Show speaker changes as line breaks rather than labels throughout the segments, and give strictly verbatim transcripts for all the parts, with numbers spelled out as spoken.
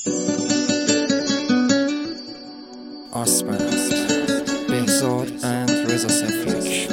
آسپند بهزاد اند رضا سفیک.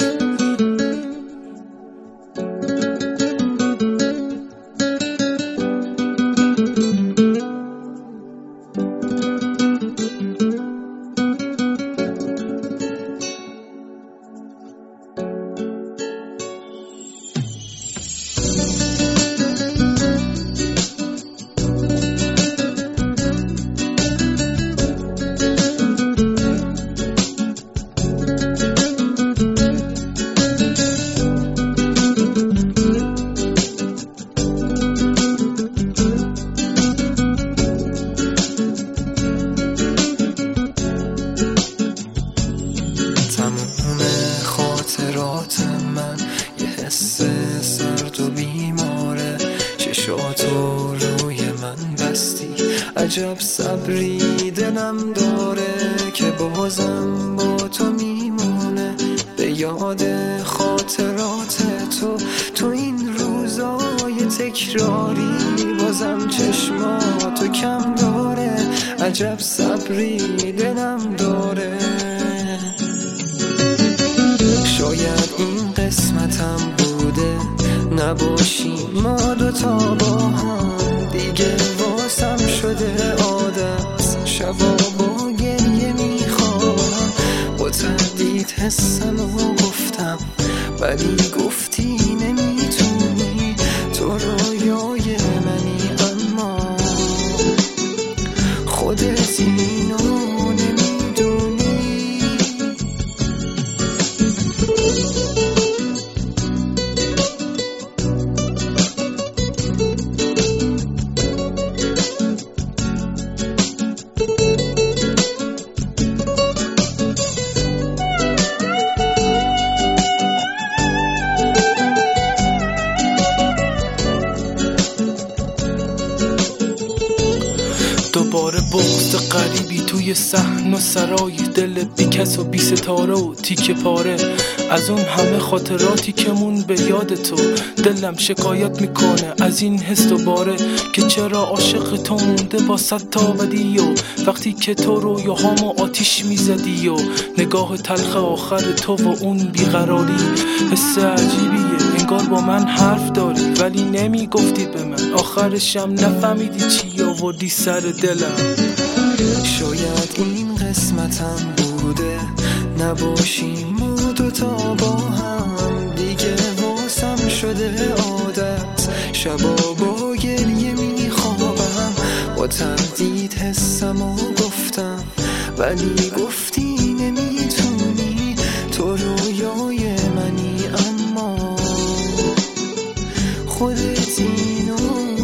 تموم خاطرات من یه حس سرد و بیماره، چشاتو روی من بستی، عجب صبری دلم داره که بازم با تو میمونه. به یاد خاطرات تو تو این روزای تکراری، بازم چشماتو کم داره، عجب صبری دلم داره. شاید این قسمتم بوده نباشی ما دوتا با هم، دیگه واسم شده عادت، شبا با گریه میخوام، با تردید حسمو گفتم ولی گفتی نمیتونی، تو رویای منی اما خودت اینو
دوباره بغض غریبی توی صحن و سرای، دل بی کس و بی ستاره و تیکه پاره، از اون همه خاطراتی که مون به یاد تو. دلم شکایت میکنه از این حس دوباره که چرا عاشق تو مونده با صد تا بدی، و وقتی که تو رویاهامو آتیش میزدی، و نگاه تلخ آخر تو و اون بیقراری، حس عجیبیه انگار با من حرف داری ولی نمیگفتی به من، آخرشم نفهمیدی چی آوردی سر دلم.
شاید این قسمتم بوده نباشی ما دوتا با هم، دیگه واسم شده عادت، شبا با گریه میخوابم، با تردید حسمو گفتم ولی گفتی نمیتونی، تو رویای منی اما خودت اینو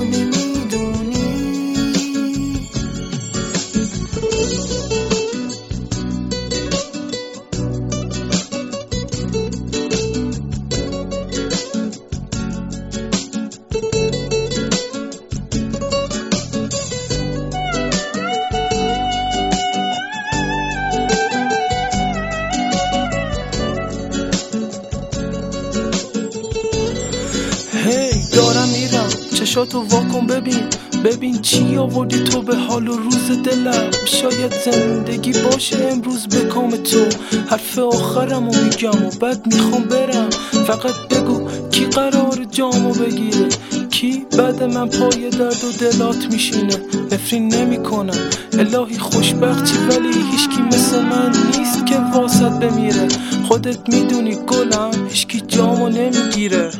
هی دارم میرم، چشاتو واکن ببین ببین چی آوردی تو به حال و روز دلم. شاید زندگی باشه امروز به کام تو، حرف آخرمو میگم و بعد میخوام برم، فقط بگو کی قرار جامو بگیره، کی بعد من پای درد و دلات میشینه. نفرین نمی کنم الهی خوشبختی، ولی هیچکی مثل من نیست که واسط بمیره، خودت میدونی گلم هیچکی جامو نمیگیره.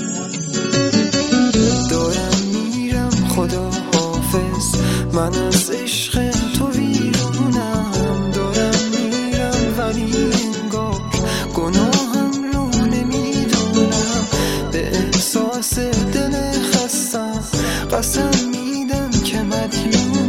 دارم میرم خدا حافظ، من از عشق تو ویرونم، دارم میرم ولی انگار گناهم رو نمیدونم، به احساس دل خستم قسم میدم که مدیون